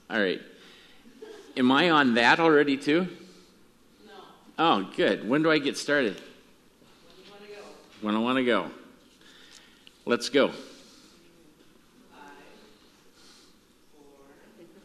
All right. Am I on that already too? No. Oh, good. When do I get started? When you want to go. When I want to go. Let's go. 5, 4, 3, 2,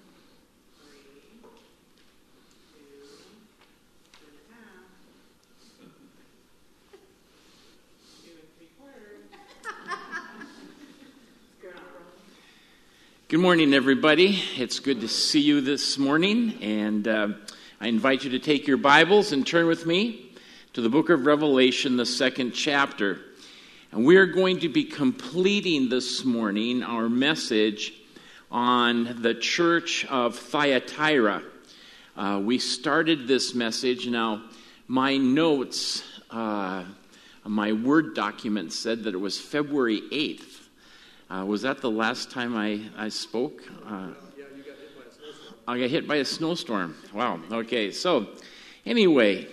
2.5, 2 3/4. Good morning, everybody. It's good to see you this morning, and I invite you to take your Bibles and turn with me to the book of Revelation, the 2nd chapter. And we are going to be completing this morning our message on the church of Thyatira. We started this message. Now, my notes, my Word document said that it was February 8th. Was that the last time I spoke? Yeah, you got hit by a snowstorm. I got hit by a snowstorm. Wow. Okay. So, anyway,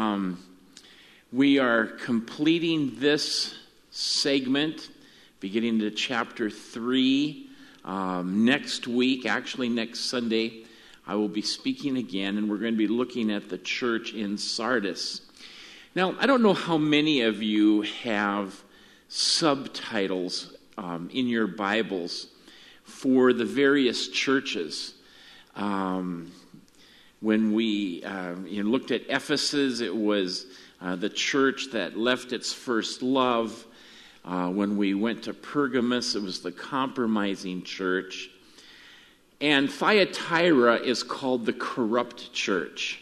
we are completing this segment, beginning to chapter 3. Next week, actually next Sunday, I will be speaking again, and we're going to be looking at the church in Sardis. Now, I don't know how many of you have subtitles in your Bibles for the various churches. When we looked at Ephesus, it was the church that left its first love. When we went to Pergamos, it was the compromising church. And Thyatira is called the corrupt church.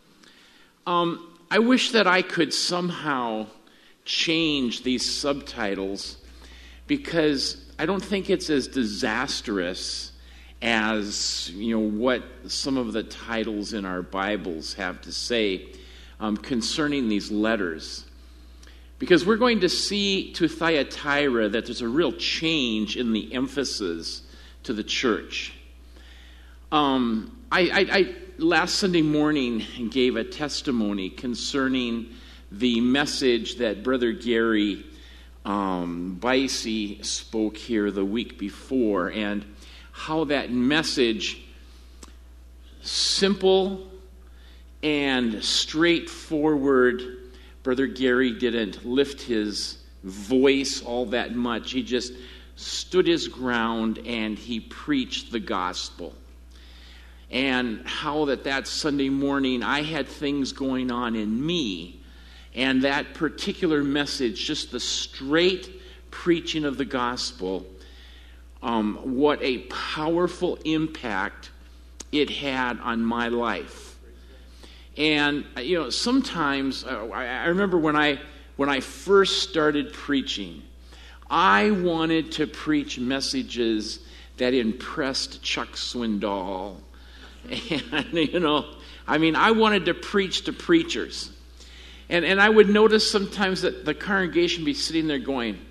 I wish that I could somehow change these subtitles, because I don't think it's as disastrous as what some of the titles in our Bibles have to say concerning these letters. Because we're going to see to Thyatira that there's a real change in the emphasis to the church. I last Sunday morning gave a testimony concerning the message that Brother Gary Bicey spoke here the week before, and how that message, simple and straightforward, Brother Gary didn't lift his voice all that much. He just stood his ground and he preached the gospel. And how that Sunday morning I had things going on in me, and that particular message, just the straight preaching of the gospel, what a powerful impact it had on my life. And sometimes I remember when I first started preaching, I wanted to preach messages that impressed Chuck Swindoll, and I wanted to preach to preachers. And I would notice sometimes that the congregation would be sitting there going,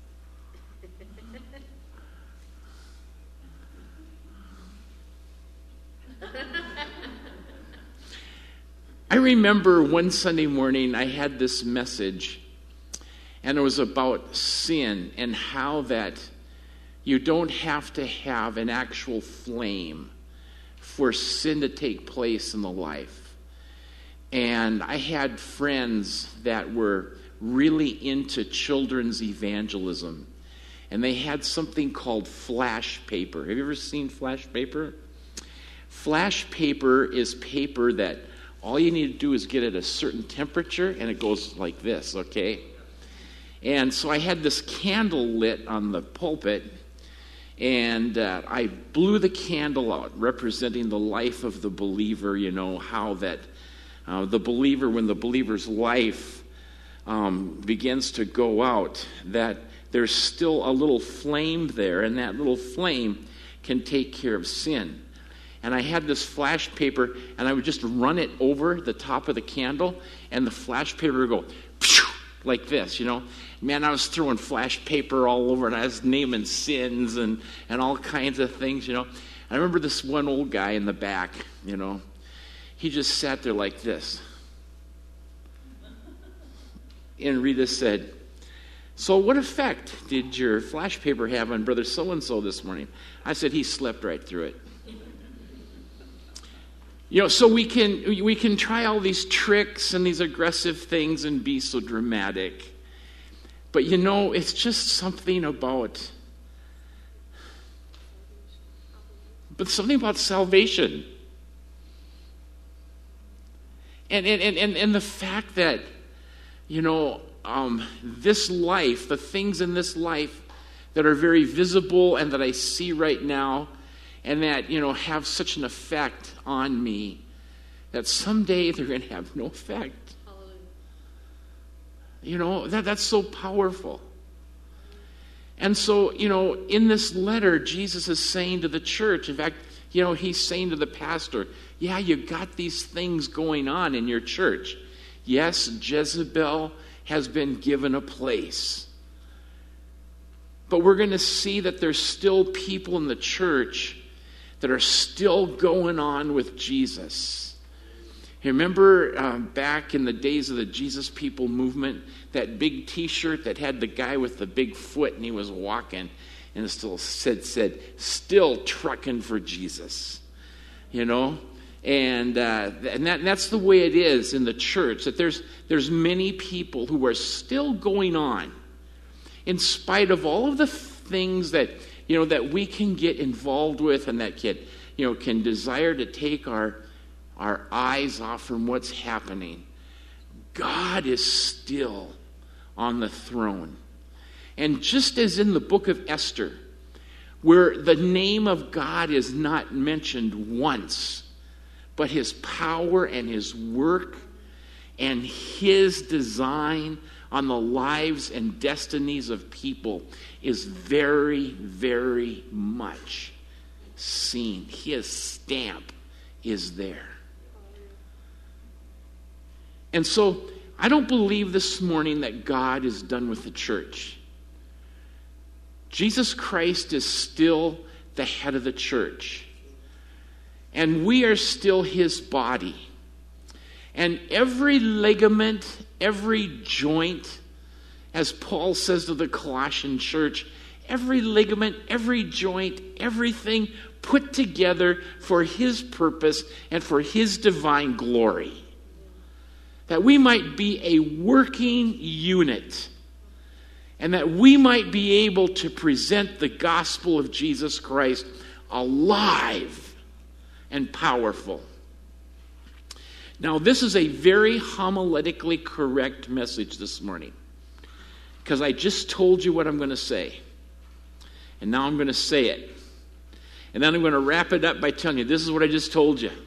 I remember one Sunday morning I had this message, and it was about sin and how that you don't have to have an actual flame for sin to take place in the life. And I had friends that were really into children's evangelism, and they had something called flash paper. Have you ever seen flash paper? Flash paper is paper that all you need to do is get at a certain temperature, and it goes like this, okay? And so I had this candle lit on the pulpit, and I blew the candle out, representing the life of the believer, how that the believer, when the believer's life begins to go out, that there's still a little flame there, and that little flame can take care of sin. And I had this flash paper, and I would just run it over the top of the candle, and the flash paper would go like this, Man, I was throwing flash paper all over, and I was naming sins and all kinds of things, I remember this one old guy in the back, he just sat there like this. And Rita said, So what effect did your flash paper have on Brother so-and-so this morning? I said, he slept right through it. So we can try all these tricks and these aggressive things and be so dramatic. But it's just something about salvation. And the fact that, this life, the things in this life that are very visible and that I see right now, and that, have such an effect on me, that someday they're going to have no effect. That's so powerful. And so, in this letter, Jesus is saying to the church, in fact, he's saying to the pastor, yeah, you've got these things going on in your church. Yes, Jezebel has been given a place. But we're going to see that there's still people in the church that are still going on with Jesus. You remember back in the days of the Jesus People movement, that big T-shirt that had the guy with the big foot and he was walking and it still said, still trucking for Jesus. And that's the way it is in the church, that there's many people who are still going on in spite of all of the things that that we can get involved with and that can desire to take our eyes off from what's happening. God is still on the throne. And just as in the book of Esther, where the name of God is not mentioned once, but his power and his work and his design on the lives and destinies of people is very, very much seen. His stamp is there. And so, I don't believe this morning that God is done with the church. Jesus Christ is still the head of the church. And we are still his body. And every ligament, every joint, as Paul says to the Colossian church, every ligament, every joint, everything put together for his purpose and for his divine glory. That we might be a working unit. And that we might be able to present the gospel of Jesus Christ alive and powerful. Now, this is a very homiletically correct message this morning. Because I just told you what I'm going to say. And now I'm going to say it. And then I'm going to wrap it up by telling you, this is what I just told you.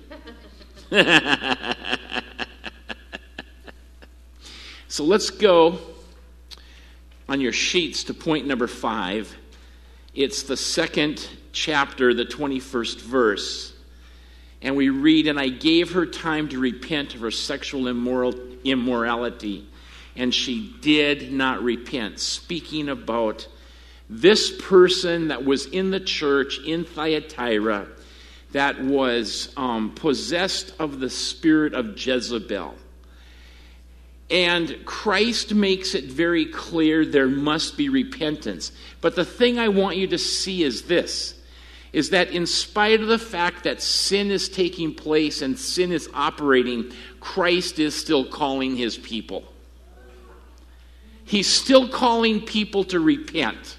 So let's go on your sheets to point number 5. It's the second chapter, the 21st verse. And we read, and I gave her time to repent of her sexual immorality, and she did not repent. Speaking about this person that was in the church in Thyatira that was possessed of the spirit of Jezebel. And Christ makes it very clear there must be repentance. But the thing I want you to see is this, is that in spite of the fact that sin is taking place and sin is operating, Christ is still calling his people. He's still calling people to repent.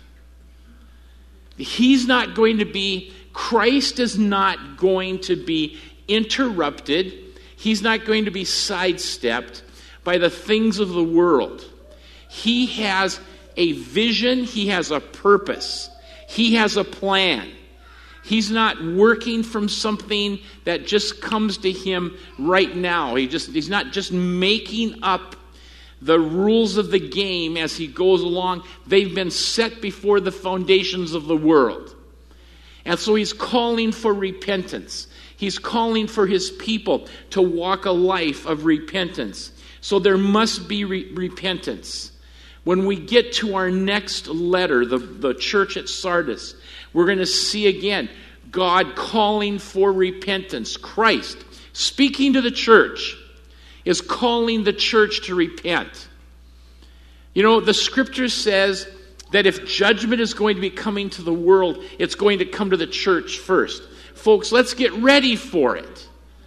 Christ is not going to be interrupted. He's not going to be sidestepped by the things of the world. He has a vision. He has a purpose. He has a plan. He's not working from something that just comes to him right now. He's not just making up the rules of the game as he goes along. They've been set before the foundations of the world. And so he's calling for repentance. He's calling for his people to walk a life of repentance. So there must be repentance. When we get to our next letter, the church at Sardis, we're going to see again God calling for repentance. Christ, speaking to the church, is calling the church to repent. The scripture says that if judgment is going to be coming to the world, it's going to come to the church first. Folks, let's get ready for it.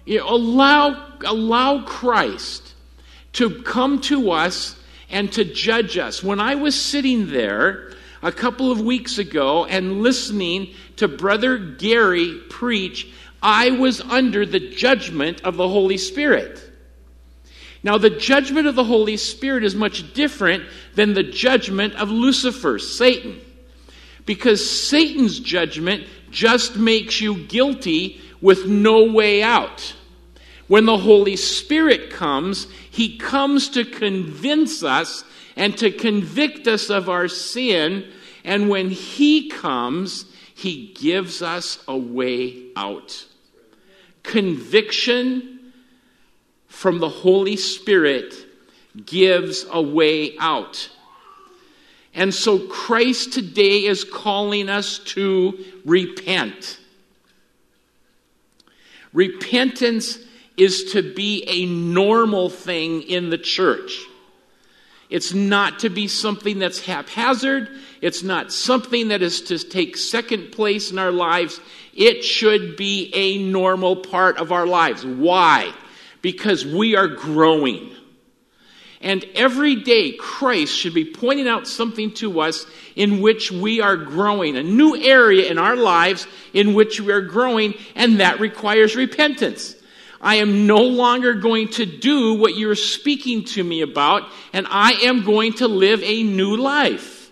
Allow Christ to come to us and to judge us. When I was sitting there a couple of weeks ago and listening to Brother Gary preach, I was under the judgment of the Holy Spirit. Now, the judgment of the Holy Spirit is much different than the judgment of Lucifer, Satan. Because Satan's judgment just makes you guilty with no way out. When the Holy Spirit comes, He comes to convince us and to convict us of our sin. And when He comes, He gives us a way out. Conviction from the Holy Spirit gives a way out. And so Christ today is calling us to repent. Repentance is to be a normal thing in the church. It's not to be something that's haphazard. It's not something that is to take second place in our lives. It should be a normal part of our lives. Why? Because we are growing. And every day, Christ should be pointing out something to us in which we are growing, a new area in our lives in which we are growing, and that requires repentance. I am no longer going to do what you're speaking to me about, and I am going to live a new life.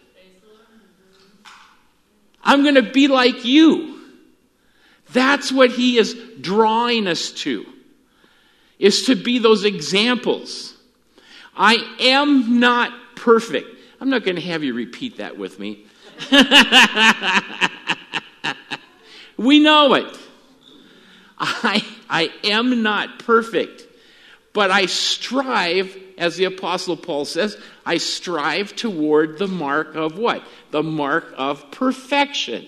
I'm going to be like you. That's what He is drawing us to, is to be those examples. I am not perfect. I'm not going to have you repeat that with me. We know it. I am not perfect. But I strive, as the Apostle Paul says, I strive toward the mark of what? The mark of perfection.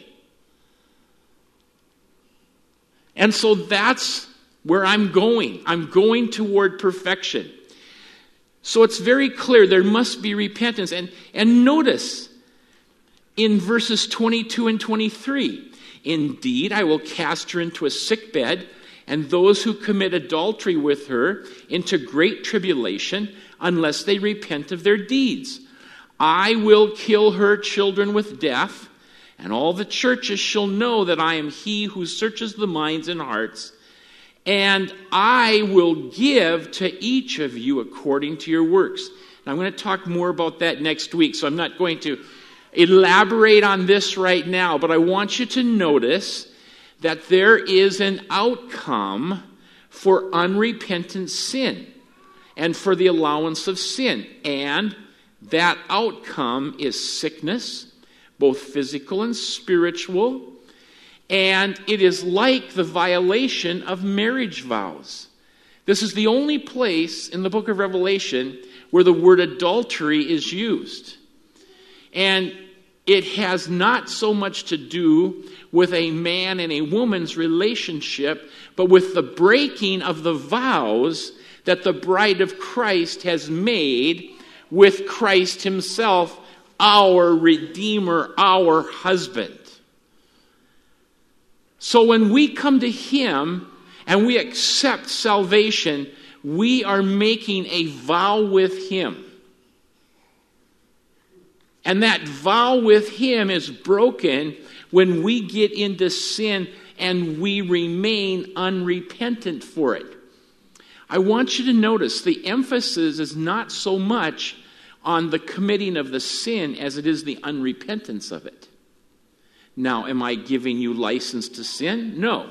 And so that's where I'm going. I'm going toward perfection. So it's very clear there must be repentance. And notice in verses 22 and 23, indeed, I will cast her into a sickbed, and those who commit adultery with her into great tribulation, unless they repent of their deeds. I will kill her children with death, and all the churches shall know that I am He who searches the minds and hearts, and I will give to each of you according to your works. And I'm going to talk more about that next week, so I'm not going to elaborate on this right now, but I want you to notice that there is an outcome for unrepentant sin and for the allowance of sin. And that outcome is sickness, both physical and spiritual. And it is like the violation of marriage vows. This is the only place in the book of Revelation where the word adultery is used. And it has not so much to do with a man and a woman's relationship, but with the breaking of the vows that the bride of Christ has made with Christ Himself, our Redeemer, our husband. So when we come to Him and we accept salvation, we are making a vow with Him. And that vow with Him is broken when we get into sin and we remain unrepentant for it. I want you to notice the emphasis is not so much on the committing of the sin as it is the unrepentance of it. Now, am I giving you license to sin? No.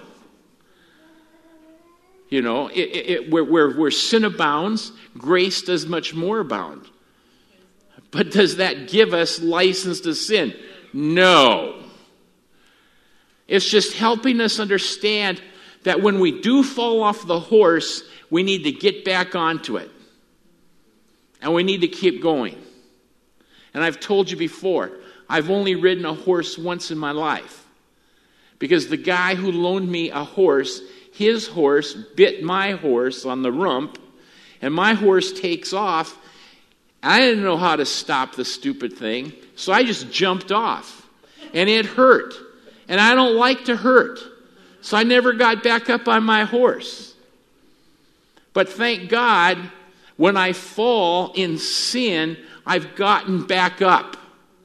You know, where sin abounds, grace does much more abound. But does that give us license to sin? No. It's just helping us understand that when we do fall off the horse, we need to get back onto it. And we need to keep going. And I've told you before, I've only ridden a horse once in my life. Because the guy who loaned me a horse, his horse bit my horse on the rump, and my horse takes off. I didn't know how to stop the stupid thing, so I just jumped off. And it hurt. And I don't like to hurt. So I never got back up on my horse. But thank God, when I fall in sin, I've gotten back up.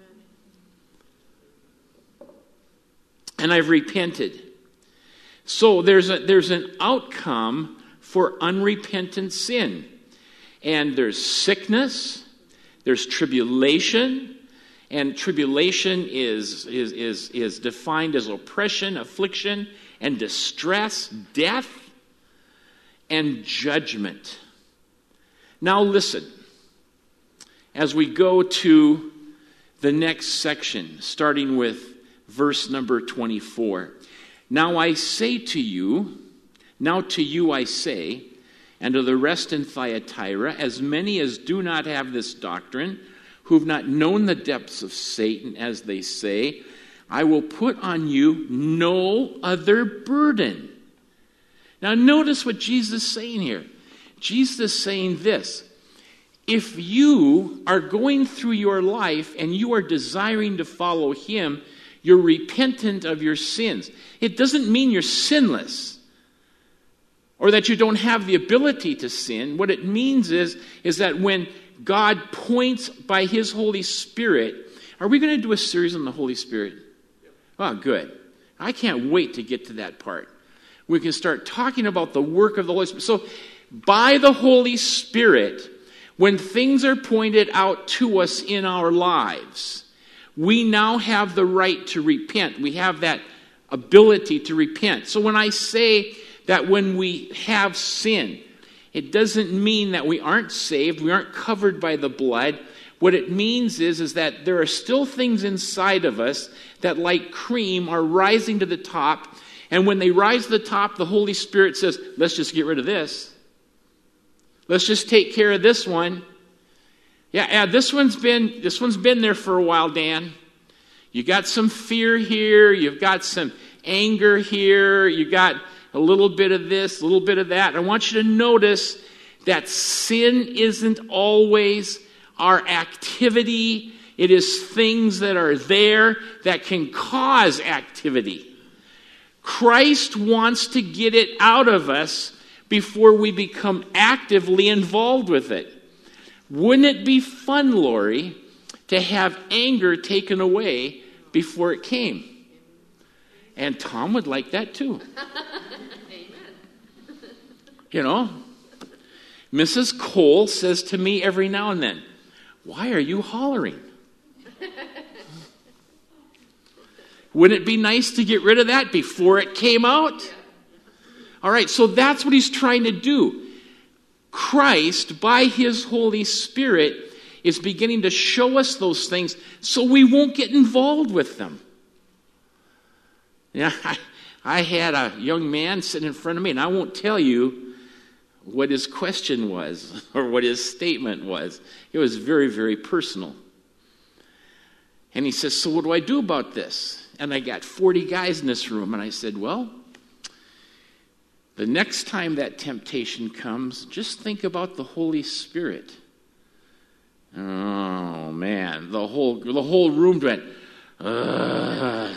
And I've repented. So there's an outcome for unrepentant sin. And there's sickness, there's tribulation, and tribulation is defined as oppression, affliction, and distress, death, and judgment. Now listen, as we go to the next section, starting with verse number 24. Now I say to you, now to you I say, and to the rest in Thyatira, as many as do not have this doctrine, who've not known the depths of Satan, as they say, I will put on you no other burden. Now notice what Jesus is saying here. Jesus is saying this. If you are going through your life and you are desiring to follow him, you're repentant of your sins. It doesn't mean you're sinless or that you don't have the ability to sin. What it means is that when God points by his Holy Spirit, are we going to do a series on the Holy Spirit? Oh, good. I can't wait to get to that part. We can start talking about the work of the Holy Spirit. So by the Holy Spirit, when things are pointed out to us in our lives, we now have the right to repent. We have that ability to repent. So when I say that when we have sin, it doesn't mean that we aren't saved, we aren't covered by the blood. What it means is that there are still things inside of us that, like cream, are rising to the top. And when they rise to the top, the Holy Spirit says, let's just get rid of this. Let's just take care of this one. Yeah, this one's been there for a while, Dan. You got some fear here, you've got some anger here, you got a little bit of this, a little bit of that. I want you to notice that sin isn't always our activity. It is things that are there that can cause activity. Christ wants to get it out of us before we become actively involved with it. Wouldn't it be fun, Lori, to have anger taken away before it came? And Tom would like that too. You know, Mrs. Cole says to me every now and then, why are you hollering? Wouldn't it be nice to get rid of that before it came out? All right, so that's what he's trying to do. Christ, by his Holy Spirit, is beginning to show us those things so we won't get involved with them. Yeah, I had a young man sitting in front of me, and I won't tell you what his question was or what his statement was. It was very, very personal. And he says, so what do I do about this? And I got 40 guys in this room, and I said, well, the next time that temptation comes, just think about the Holy Spirit. Oh, man. The whole room went, ugh.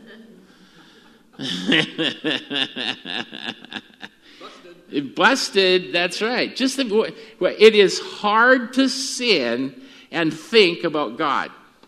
Busted, that's right. Just think, it is hard to sin and think about God.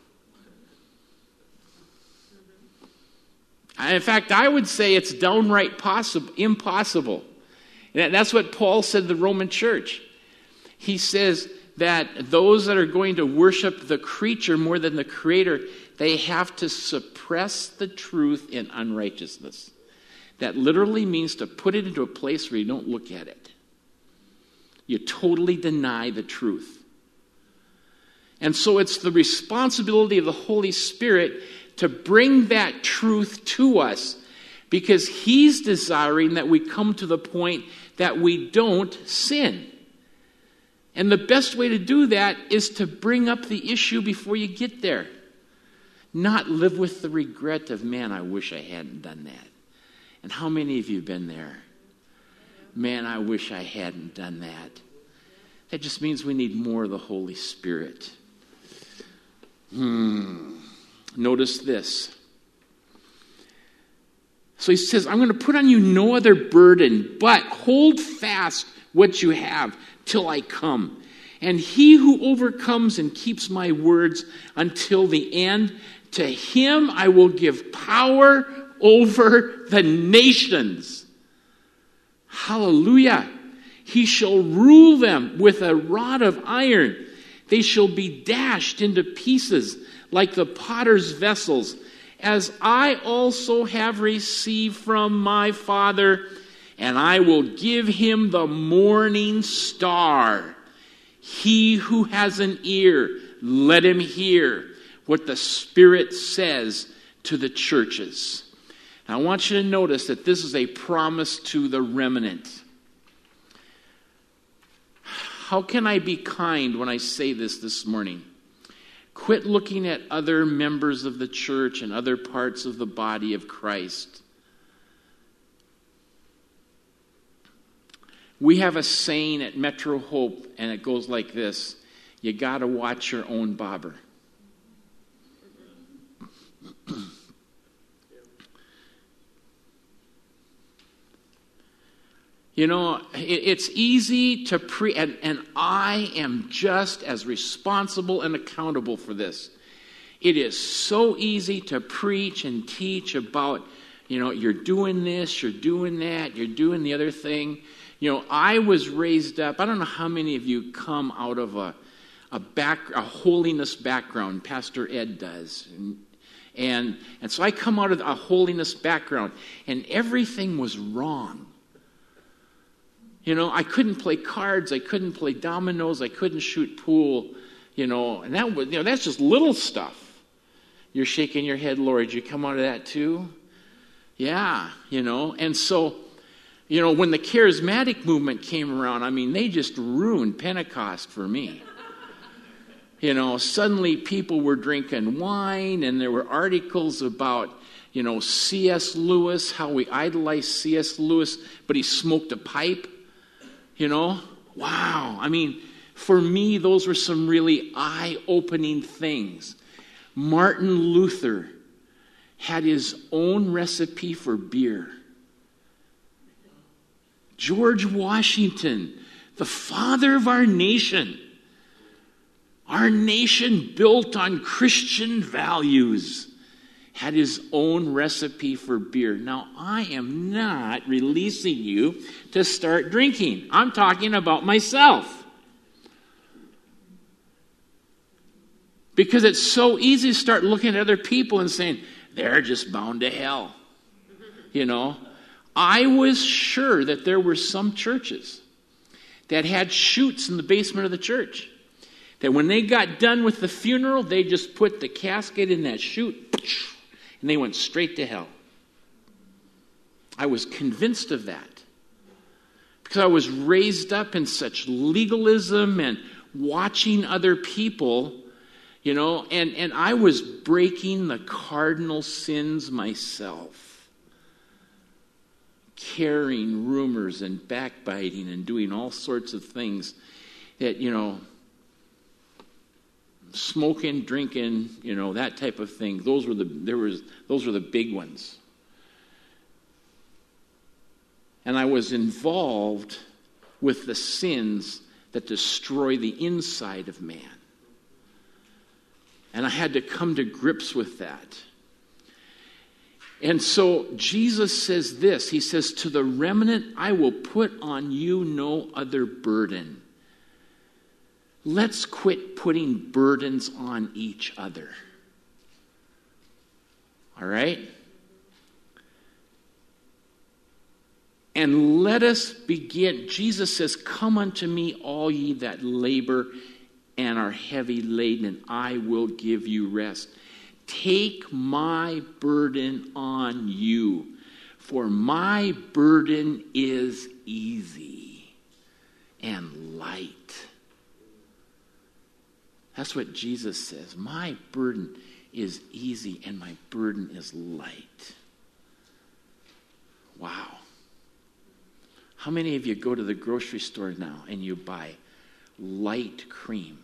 In fact, I would say it's downright impossible. And that's what Paul said to the Roman church. He says that those that are going to worship the creature more than the Creator, they have to suppress the truth in unrighteousness. That literally means to put it into a place where you don't look at it. You totally deny the truth. And so it's the responsibility of the Holy Spirit to bring that truth to us, because he's desiring that we come to the point that we don't sin. And the best way to do that is to bring up the issue before you get there. Not live with the regret of, man, I wish I hadn't done that. And how many of you have been there? Man, I wish I hadn't done that. That just means we need more of the Holy Spirit. Notice this. So he says, I'm going to put on you no other burden, but hold fast what you have till I come. And he who overcomes and keeps my words until the end, to him I will give power over the nations. Hallelujah. He shall rule them with a rod of iron. They shall be dashed into pieces like the potter's vessels, as I also have received from my Father, and I will give him the morning star. He who has an ear, let him hear what the Spirit says to the churches. Now, I want you to notice that this is a promise to the remnant. How can I be kind when I say this morning? Quit looking at other members of the church and other parts of the body of Christ. We have a saying at Metro Hope, and it goes like this: you got to watch your own bobber. You know, it's easy to and I am just as responsible and accountable for this. It is so easy to preach and teach about, you know, you're doing this, you're doing that, you're doing the other thing. You know, I was raised up, I don't know how many of you come out of a holiness background. Pastor Ed does. And so I come out of a holiness background, and everything was wrong. You know, I couldn't play cards, I couldn't play dominoes, I couldn't shoot pool, you know, and that was, you know, that's just little stuff. You're shaking your head, Lord, did you come out of that too? Yeah, you know, and so, you know, when the charismatic movement came around, I mean, they just ruined Pentecost for me. You know, suddenly people were drinking wine, and there were articles about, you know, C.S. Lewis, how we idolize C.S. Lewis, but he smoked a pipe. You know, wow. I mean, for me, those were some really eye-opening things. Martin Luther had his own recipe for beer. George Washington, the father of our nation built on Christian values, had his own recipe for beer. Now, I am not releasing you to start drinking. I'm talking about myself. Because it's so easy to start looking at other people and saying, they're just bound to hell. You know, I was sure that there were some churches that had chutes in the basement of the church. That when they got done with the funeral, they just put the casket in that chute, and they went straight to hell. I was convinced of that. Because I was raised up in such legalism and watching other people, you know, and I was breaking the cardinal sins myself. Carrying rumors and backbiting and doing all sorts of things that, you know, smoking, drinking, you know, that type of thing. Those were the big ones. And I was involved with the sins that destroy the inside of man. And I had to come to grips with that. And so Jesus says this. He says, to the remnant, I will put on you no other burden. Let's quit putting burdens on each other. All right? And let us begin. Jesus says, come unto me, all ye that labor and are heavy laden, and I will give you rest. Take my burden on you, for my burden is easy and light. That's what Jesus says. My burden is easy and my burden is light. Wow. How many of you go to the grocery store now and you buy light cream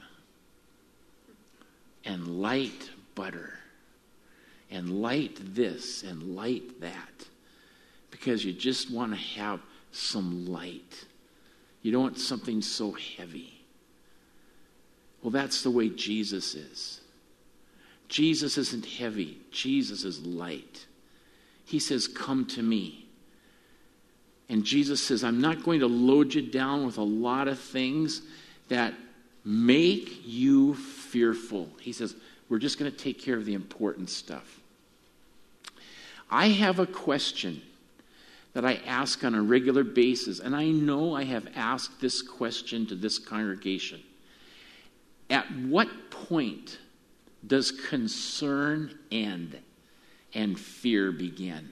and light butter and light this and light that because you just want to have some light You don't want something so heavy. Well, that's the way Jesus is. Jesus isn't heavy. Jesus is light. He says, come to me. And Jesus says, I'm not going to load you down with a lot of things that make you fearful. He says, we're just going to take care of the important stuff. I have a question that I ask on a regular basis, and I know I have asked this question to this congregation. At what point does concern end and fear begin?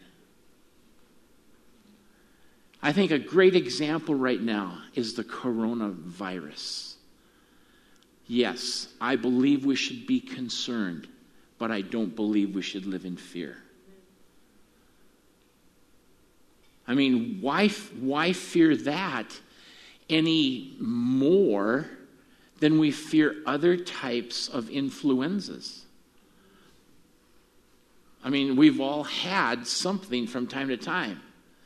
I think a great example right now is the coronavirus. Yes, I believe we should be concerned, but I don't believe we should live in fear. I mean, why fear that any more than we fear other types of influenzas? I mean, we've all had something from time to time.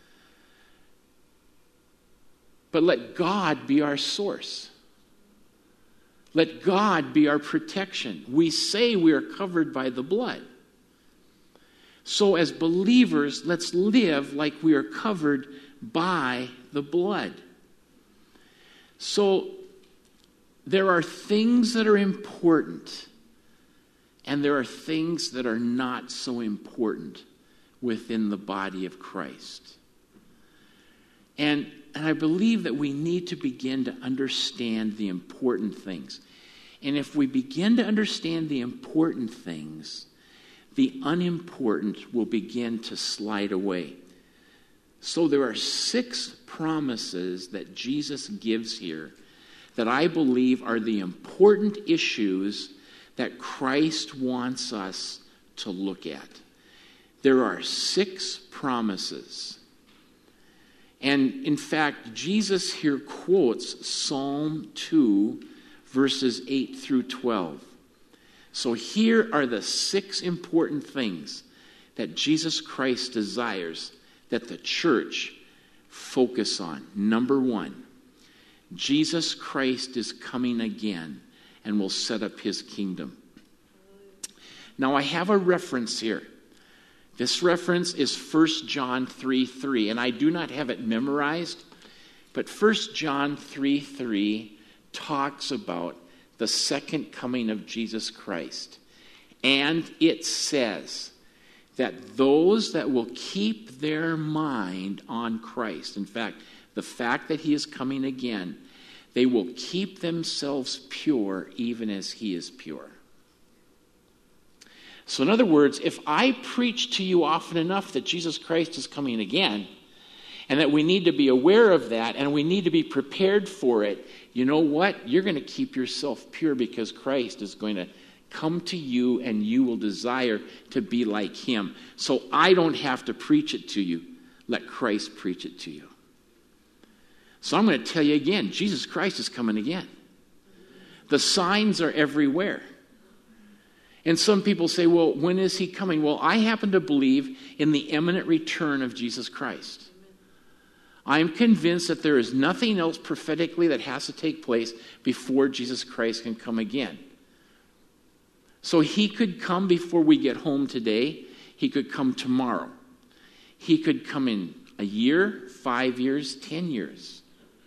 But let God be our source. Let God be our protection. We say we are covered by the blood. So as believers, let's live like we are covered by the blood. So there are things that are important, and there are things that are not so important within the body of Christ. And I believe that we need to begin to understand the important things. And if we begin to understand the important things, the unimportant will begin to slide away. So there are 6 promises that Jesus gives here that I believe are the important issues that Christ wants us to look at. There are 6 promises. And in fact, Jesus here quotes Psalm 2, verses 8 through 12. So here are the 6 important things that Jesus Christ desires that the church focus on. Number 1, Jesus Christ is coming again and will set up his kingdom. Now I have a reference here. This reference is 1 John 3:3, and I do not have it memorized, but 1 John 3:3 talks about the second coming of Jesus Christ. And it says that those that will keep their mind on Christ, in fact, the fact that he is coming again, they will keep themselves pure even as he is pure. So in other words, if I preach to you often enough that Jesus Christ is coming again, and that we need to be aware of that, and we need to be prepared for it, you know what? You're going to keep yourself pure because Christ is going to come to you and you will desire to be like him. So I don't have to preach it to you. Let Christ preach it to you. So I'm going to tell you again, Jesus Christ is coming again. The signs are everywhere. And some people say, well, when is he coming? Well, I happen to believe in the imminent return of Jesus Christ. I am convinced that there is nothing else prophetically that has to take place before Jesus Christ can come again. So he could come before we get home today. He could come tomorrow. He could come in a year, 5 years, 10 years.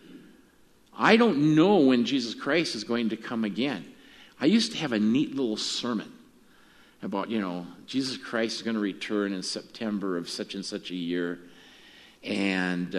I don't know when Jesus Christ is going to come again. I used to have a neat little sermon about, Jesus Christ is going to return in September of such and such a year. And,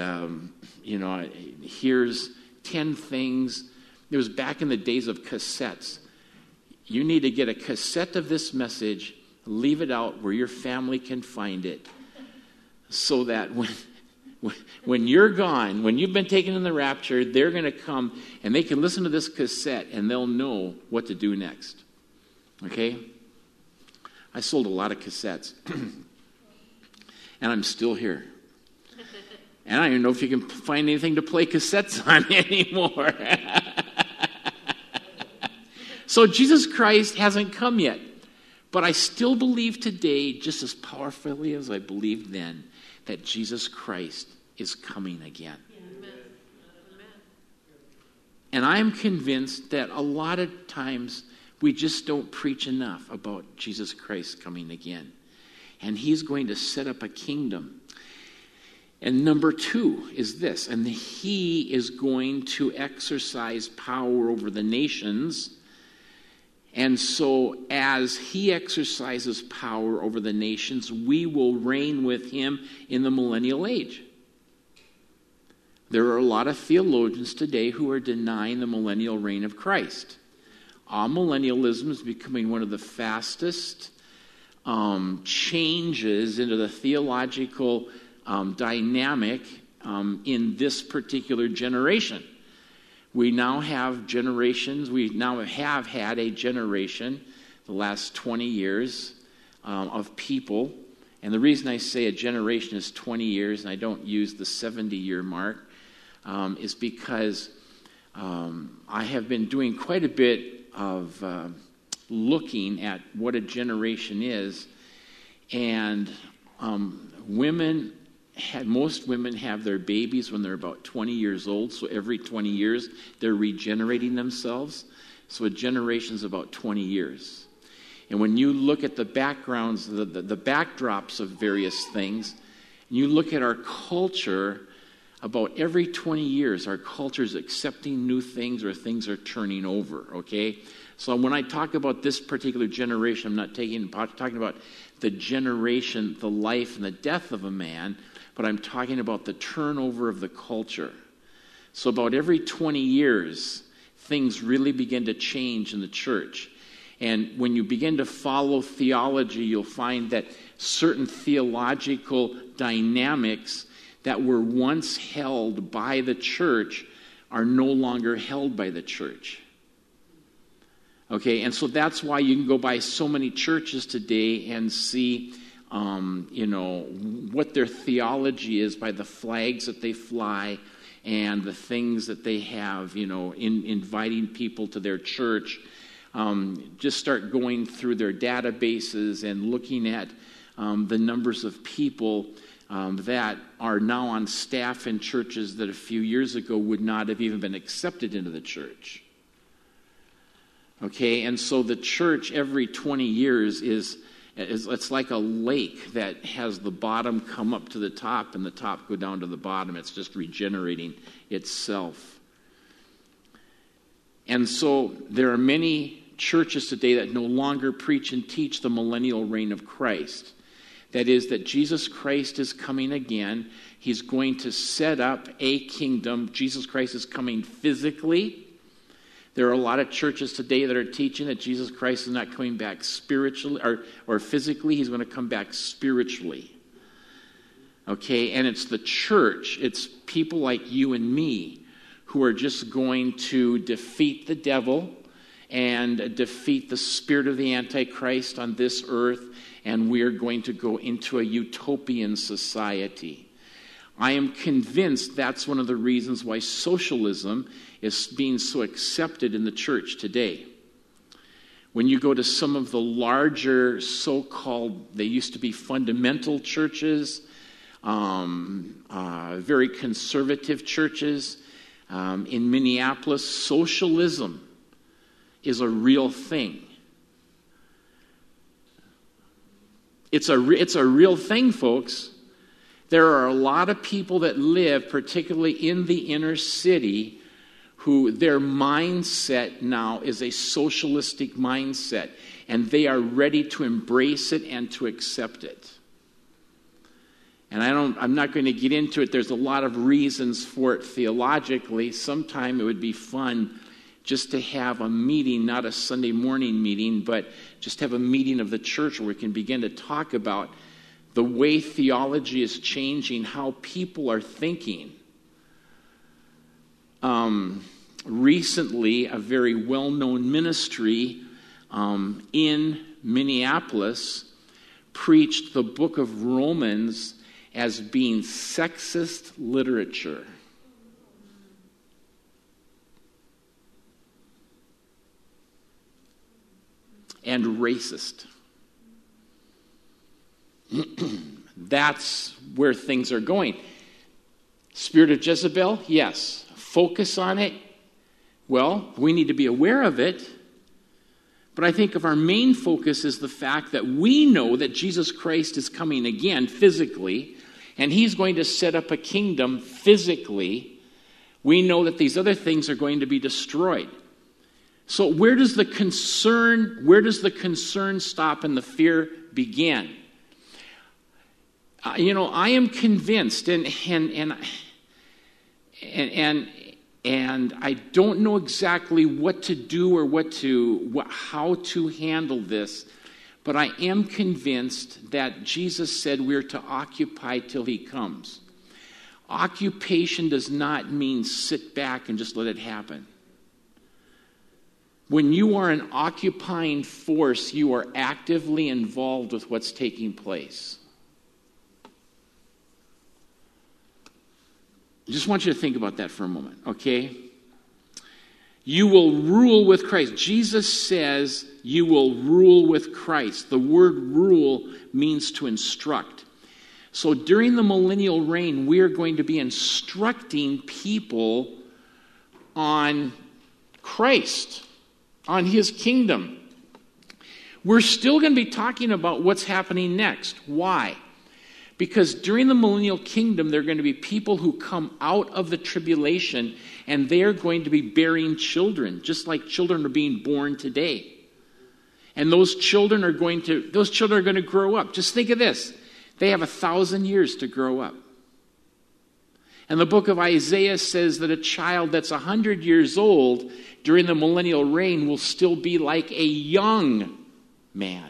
here's 10 things. It was back in the days of cassettes. You need to get a cassette of this message, leave it out where your family can find it, so that when you're gone, when you've been taken in the rapture, they're going to come and they can listen to this cassette and they'll know what to do next. Okay? I sold a lot of cassettes. And I'm still here. And I don't even know if you can find anything to play cassettes on anymore. So Jesus Christ hasn't come yet. But I still believe today, just as powerfully as I believed then, that Jesus Christ is coming again. Amen. And I'm convinced that a lot of times we just don't preach enough about Jesus Christ coming again. And he's going to set up a kingdom. And number 2 is this, and he is going to exercise power over the nations. And so as he exercises power over the nations, we will reign with him in the millennial age. There are a lot of theologians today who are denying the millennial reign of Christ. Amillennialism is becoming one of the fastest changes into the theological dynamic in this particular generation. We now have generations, we now have had a generation, the last 20 years, of people. And the reason I say a generation is 20 years, and I don't use the 70-year mark, is because I have been doing quite a bit of looking at what a generation is. And most women have their babies when they're about 20 years old, so every 20 years they're regenerating themselves. So a generation is about 20 years. And when you look at the backgrounds, the backdrops of various things, and you look at our culture, about every 20 years our culture is accepting new things or things are turning over, okay? So when I talk about this particular generation, I'm not talking about the generation, the life and the death of a man, but I'm talking about the turnover of the culture. So about every 20 years, things really begin to change in the church. And when you begin to follow theology, you'll find that certain theological dynamics that were once held by the church are no longer held by the church. Okay, and so that's why you can go by so many churches today and see what their theology is by the flags that they fly and the things that they have, in inviting people to their church. Just start going through their databases and looking at the numbers of people that are now on staff in churches that a few years ago would not have even been accepted into the church. Okay, and so the church every 20 years is it's like a lake that has the bottom come up to the top and the top go down to the bottom. It's just regenerating itself. And so there are many churches today that no longer preach and teach the millennial reign of Christ. That is, that Jesus Christ is coming again. He's going to set up a kingdom. Jesus Christ is coming physically. There are a lot of churches today that are teaching that Jesus Christ is not coming back spiritually or physically. He's going to come back spiritually. Okay, and it's the church. It's people like you and me who are just going to defeat the devil and defeat the spirit of the Antichrist on this earth, and we are going to go into a utopian society. I am convinced that's one of the reasons why socialism is being so accepted in the church today. When you go to some of the larger so-called, they used to be fundamental churches, very conservative churches, in Minneapolis, socialism is a real thing. It's a real thing, folks. There are a lot of people that live, particularly in the inner city, who their mindset now is a socialistic mindset, and they are ready to embrace it and to accept it. And I'm not going to get into it. There's a lot of reasons for it theologically. Sometime it would be fun just to have a meeting, not a Sunday morning meeting, but just have a meeting of the church where we can begin to talk about the way theology is changing, how people are thinking. Recently, a very well-known ministry in Minneapolis preached the book of Romans as being sexist literature. And racist. That's where things are going. Spirit of Jezebel, yes. Focus on it. Well, we need to be aware of it. But I think if our main focus is the fact that we know that Jesus Christ is coming again physically, and he's going to set up a kingdom physically, we know that these other things are going to be destroyed. So where does the concern stop and the fear begin? I am convinced, and I don't know exactly what to do or how to handle this, but I am convinced that Jesus said we're to occupy till he comes. Occupation does not mean sit back and just let it happen. When you are an occupying force, you are actively involved with what's taking place. I just want you to think about that for a moment, okay? You will rule with Christ. Jesus says you will rule with Christ. The word rule means to instruct. So during the millennial reign, we are going to be instructing people on Christ, on his kingdom. We're still going to be talking about what's happening next. Why? Because during the millennial kingdom, there are going to be people who come out of the tribulation, and they're going to be bearing children, just like children are being born today. And those children are going to grow up. Just think of this. They have 1,000 years to grow up. And the book of Isaiah says that a child that's 100 years old during the millennial reign will still be like a young man.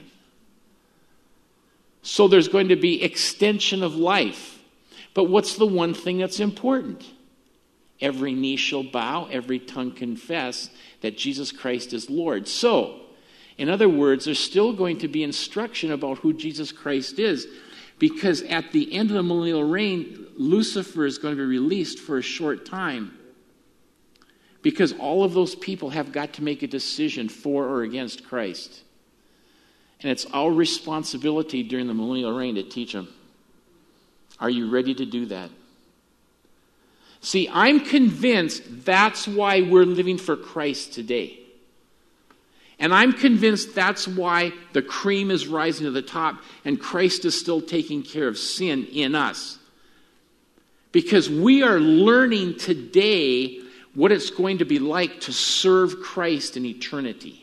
So there's going to be extension of life. But what's the one thing that's important? Every knee shall bow, every tongue confess that Jesus Christ is Lord. So, in other words, there's still going to be instruction about who Jesus Christ is, because at the end of the millennial reign, Lucifer is going to be released for a short time, because all of those people have got to make a decision for or against Christ. And it's our responsibility during the millennial reign to teach them. Are you ready to do that? See, I'm convinced that's why we're living for Christ today. And I'm convinced that's why the cream is rising to the top and Christ is still taking care of sin in us. Because we are learning today what it's going to be like to serve Christ in eternity.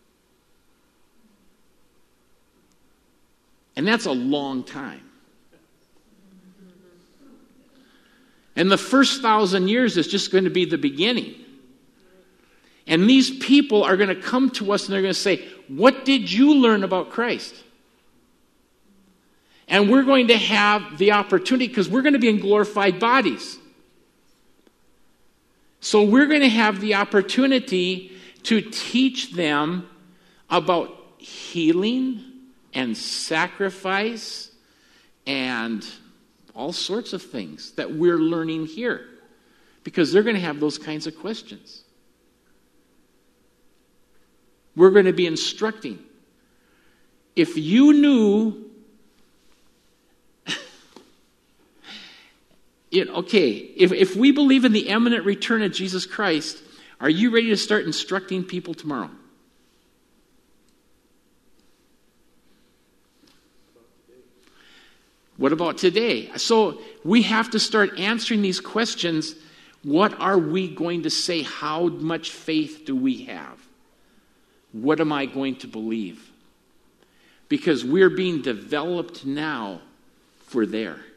And that's a long time. And the first 1,000 years is just going to be the beginning. And these people are going to come to us and they're going to say, what did you learn about Christ? And we're going to have the opportunity, because we're going to be in glorified bodies. So we're going to have the opportunity to teach them about healing and sacrifice and all sorts of things that we're learning here, because they're going to have those kinds of questions. We're going to be instructing. If you knew, if we believe in the imminent return of Jesus Christ, are you ready to start instructing people tomorrow? What about today? So we have to start answering these questions. What are we going to say? How much faith do we have? What am I going to believe? Because we're being developed now for there. Have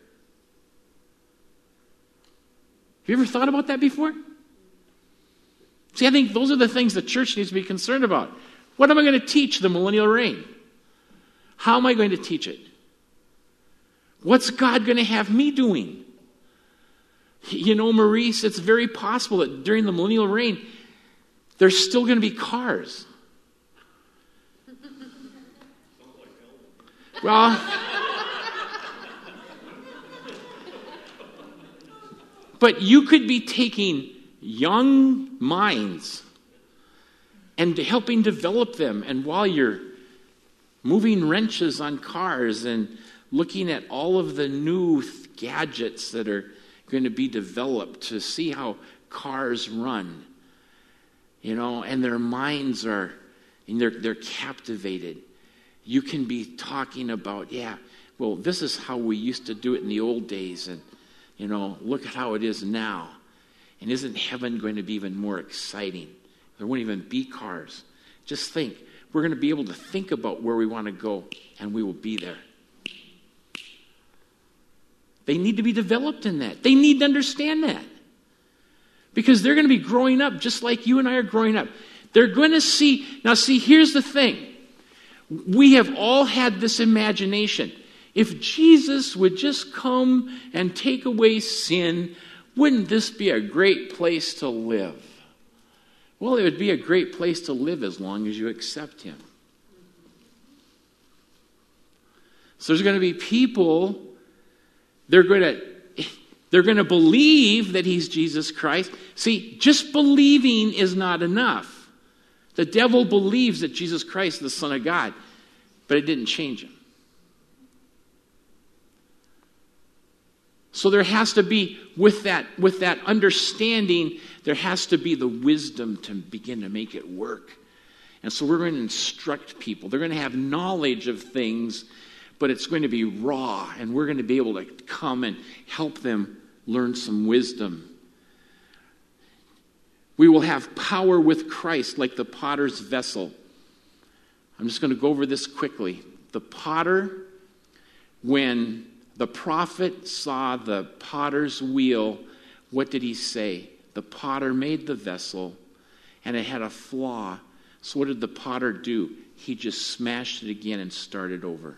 you ever thought about that before? See, I think those are the things the church needs to be concerned about. What am I going to teach the millennial reign? How am I going to teach it? What's God going to have me doing? You know, Maurice, it's very possible that during the millennial reign, there's still going to be cars. Well, but you could be taking young minds and helping develop them. And while you're moving wrenches on cars and looking at all of the new gadgets that are going to be developed to see how cars run, and their minds are, and they're captivated. You can be talking about, well, this is how we used to do it in the old days, and, look at how it is now. And isn't heaven going to be even more exciting? There won't even be cars. Just think, we're going to be able to think about where we want to go, and we will be there. They need to be developed in that. They need to understand that. Because they're going to be growing up just like you and I are growing up. They're going to see. Now, see, here's the thing. We have all had this imagination. If Jesus would just come and take away sin, wouldn't this be a great place to live? Well, it would be a great place to live as long as you accept him. So there's going to be people, they're going to believe that he's Jesus Christ. See, just believing is not enough. The devil believes that Jesus Christ is the Son of God, but it didn't change him. So there has to be, with that understanding, there has to be the wisdom to begin to make it work. And so we're going to instruct people. They're going to have knowledge of things, but it's going to be raw, and we're going to be able to come and help them learn some wisdom. We will have power with Christ like the potter's vessel. I'm just going to go over this quickly. The potter, when the prophet saw the potter's wheel, what did he say? The potter made the vessel, and it had a flaw. So what did the potter do? He just smashed it again and started over.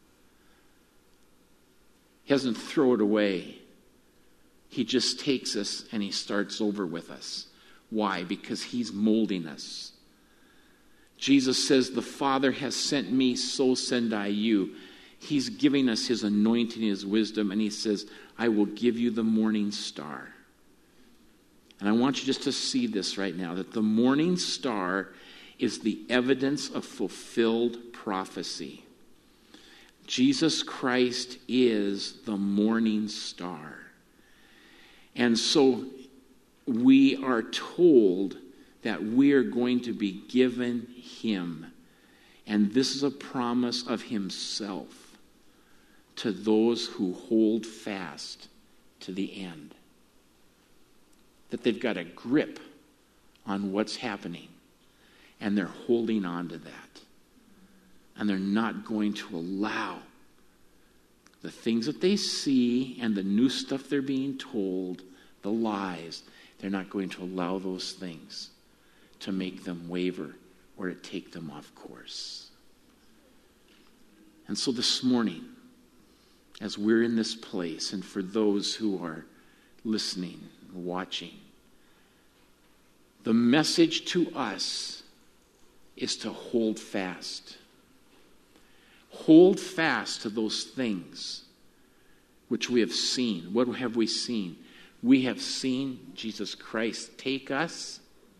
He doesn't throw it away. He just takes us and he starts over with us. Why? Because he's molding us. Jesus says, the Father has sent me, so send I you. He's giving us his anointing, his wisdom, and he says, I will give you the morning star. And I want you just to see this right now, that the morning star is the evidence of fulfilled prophecy. Jesus Christ is the morning star. And so we are told that we are going to be given him. And this is a promise of himself to those who hold fast to the end. That they've got a grip on what's happening. And they're holding on to that. And they're not going to allow the things that they see and the new stuff they're being told, the lies, they're not going to allow those things to make them waver or to take them off course. And so this morning, as we're in this place, and for those who are listening, watching, the message to us is to hold fast. Hold fast to those things which we have seen. What have we seen? We have seen Jesus Christ take us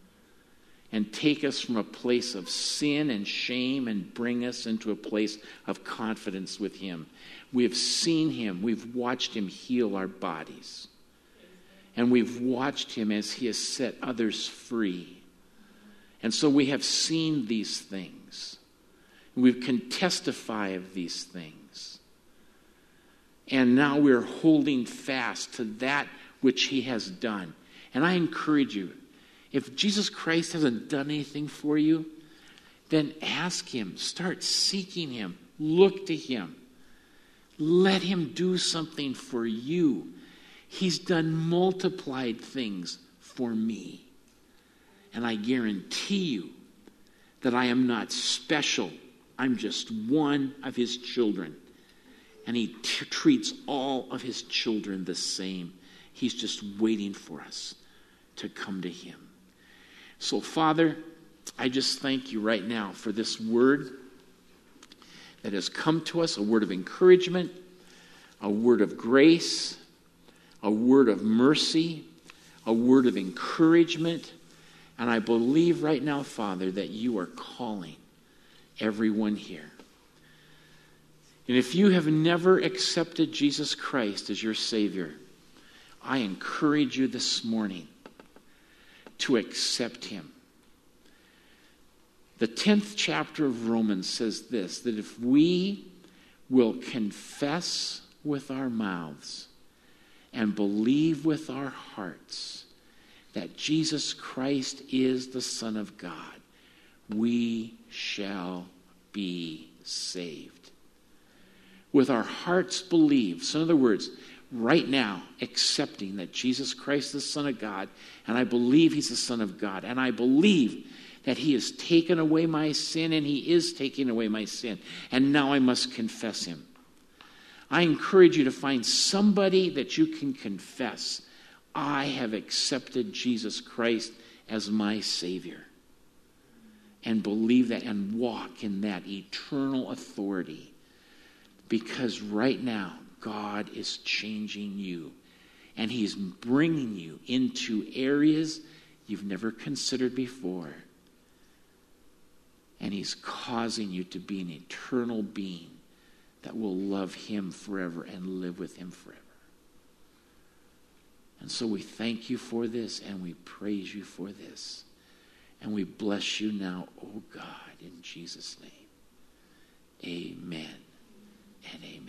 from a place of sin and shame and bring us into a place of confidence with him. We have seen him. We've watched him heal our bodies. And we've watched him as he has set others free. And so we have seen these things. We can testify of these things. And now we're holding fast to that which he has done. And I encourage you, if Jesus Christ hasn't done anything for you, then ask him. Start seeking him. Look to him. Let him do something for you. He's done multiplied things for me. And I guarantee you that I am not special. I'm just one of his children. And he treats all of his children the same. He's just waiting for us to come to him. So, Father, I just thank you right now for this word that has come to us, a word of encouragement, a word of grace, a word of mercy, a word of encouragement. And I believe right now, Father, that you are calling everyone here. And if you have never accepted Jesus Christ as your Savior, I encourage you this morning to accept him. The 10th chapter of Romans says this, that if we will confess with our mouths and believe with our hearts that Jesus Christ is the Son of God, we shall be saved. With our hearts believe. So in other words, right now, accepting that Jesus Christ is the Son of God, and I believe he's the Son of God, and I believe that he has taken away my sin, and he is taking away my sin, and now I must confess him. I encourage you to find somebody that you can confess, I have accepted Jesus Christ as my Savior, and believe that and walk in that eternal authority, because right now God is changing you, and he's bringing you into areas you've never considered before. And he's causing you to be an eternal being that will love him forever and live with him forever. And so we thank you for this, and we praise you for this. And we bless you now, oh God, in Jesus' name. Amen and amen.